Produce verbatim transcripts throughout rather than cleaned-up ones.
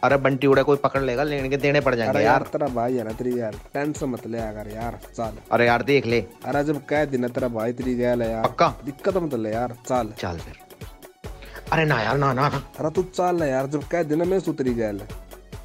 अरे बंटी उड़ा कोई पकड़ लेगा, लेने के देने पड़ जाएंगे अरे यार। यार तेरा भाई है ना, तेरी यार टेंशन मत ले अगर यार, चल। अरे यार देख ले। अरे जब कह दिन तेरा भाई तेरी गैल है यार, पक्का दिक्कत मत ले यार, चल चल फिर। अरे ना यार, ना ना ना। अरे तू चल यार, जब कह दिन में सु तेरी गैल है।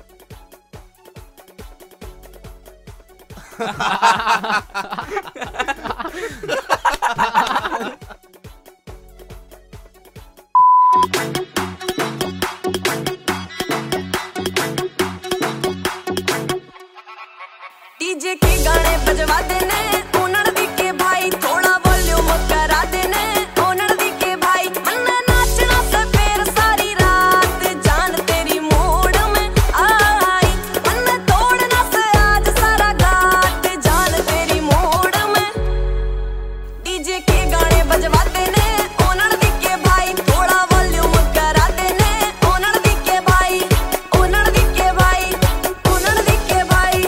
डीजे के गाने बजवा देने, ओनर दी के भाई थोड़ा वॉल्यूम करा देने, ओनर दी के भाई मन्ना नाचना से फिर सारी रात, जान तेरी मूड में आई, मन्ना तोड़ना से आज सारा घाट, जान तेरी मूड में। डीजे के गाने बजवा देने, ओनर दी के भाई थोड़ा वॉल्यूम करा देने, ओनर दी के भाई, ओनर दी के भाई, ओनर दी के भाई।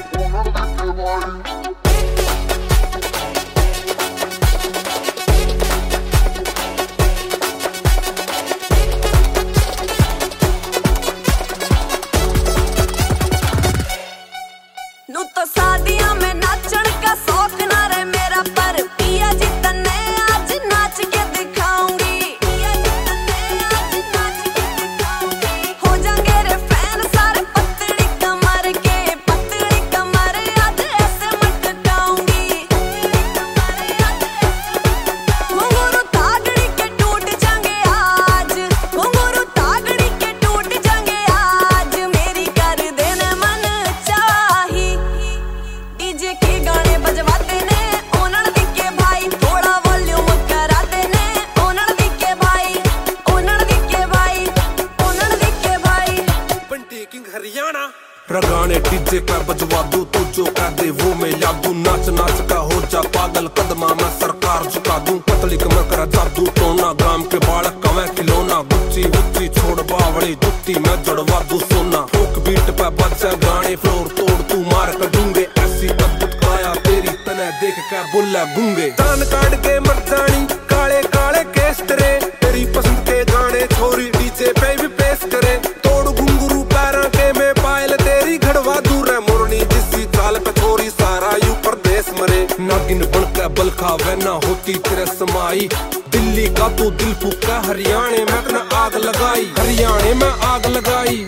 नू तो शादियां में नाचन का शौक ना रे मेरा, पर पिया जी तन्ने आज नाच के दिखाऊंगी, पिया जी तन्ने आज नाच के दिखाऊंगी। हो जाएंगे रे फैन सारे पतली कमर के, पतली कमर आज ऐसे मटकाऊंगी, घुंघरू तागड़ी के टूट जाएंगे आज, घुंघरू तागड़ी के टूट जाएंगे आज, मेरी कर देने मन चाही। डीजे के गाने बजवा देने, ओनर दी के भाई थोड़ा वॉल्यूम करा देने, ओनर दी के भाई, ओनर दी के भाई, ओनर दी के भाई। बंटी किंग हरियाणा रगाने डीजे पे बजवा दूं, तू जो कह दे वो मैं याद दूं, नाच नाच का हो जा पागल, कदमा मैं सरकार झुका दूं, पतली कमर करा जादू टोना, गांव के बालक कवे खिलौना, गुच्ची गुच्ची छोड़ बावड़ी जुत्ती मैं जड़वा दूं सोना, फोक बीट पे बजा गाने फ्लोर तोड़ तू मार कर दूंगे, ऐसी अद्भुत काया तेरी तने देख के बुल्ला गूंगे, तान काट के मर जानी काले काले केस तेरे, तेरी पसंद के गाने छोरी डीजे पे भी पेश करे, तोड़ घुंघरू पैरा के मैं पायल तेरी घड़वा दूर है, मुरनी जिसी चाल पे छोरी सारा यू प्रदेश मरे, नागिन बन के बल खावे ना होती तेरे समाई, दिल्ली का तू दिल फूका, हरियाणे में अपना आग लगाई, हरियाणे में आग लगाई।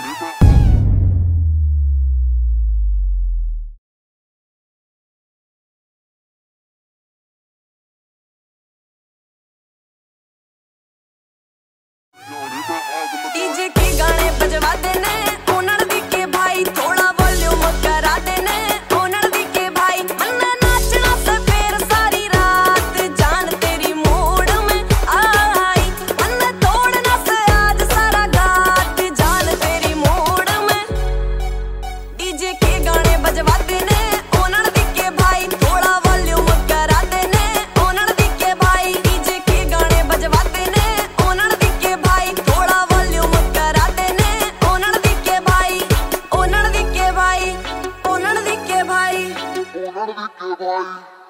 डीजे के गाने बजवा देने, ओनर दी के भाई थोड़ा वॉल्यूम करा देने, ओनर दी के भाई मन्ना नाचना से फिर सारी रात, जान तेरी मूड में आई, मन्ना तोड़ना से आज सारा घाट, जान तेरी मूड में। डीजे के गाने बजवा देने, ओनर दी के भाई थोड़ा वॉल्यूम करा देने, ओनर दी के भाई, डीजे के गाने बजवा देने, ओनर दी के भाई थोड़ा वॉल्यूम करा देने, ओनर दी के भाई, ओनर दी के भाई, ओनर दी के भाई, ओनर दी के भाई।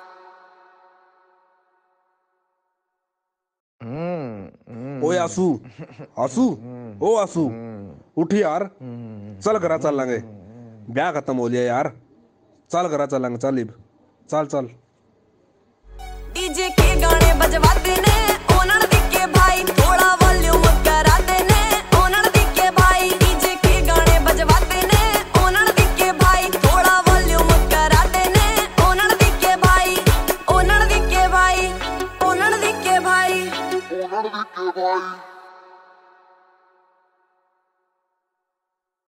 ओए आसू, आसू, ओ आसू, उठ यार, चल करा चल लेंगे, ब्याह खत्म हो लिया यार, चल करा चलेंगे, चल इब चल चल। डीजे के गाने बजवा देने, ओनर दी के भाई थोड़ा वॉल्यूम करा देने, ओनर दी के भाई, डीजे के गाने बजवा देने, ओनर दी के भाई थोड़ा वॉल्यूम करा देने, ओनर दी के भाई, ओनर दी के भाई, ओनर दी के भाई, ओनर दी के भाई।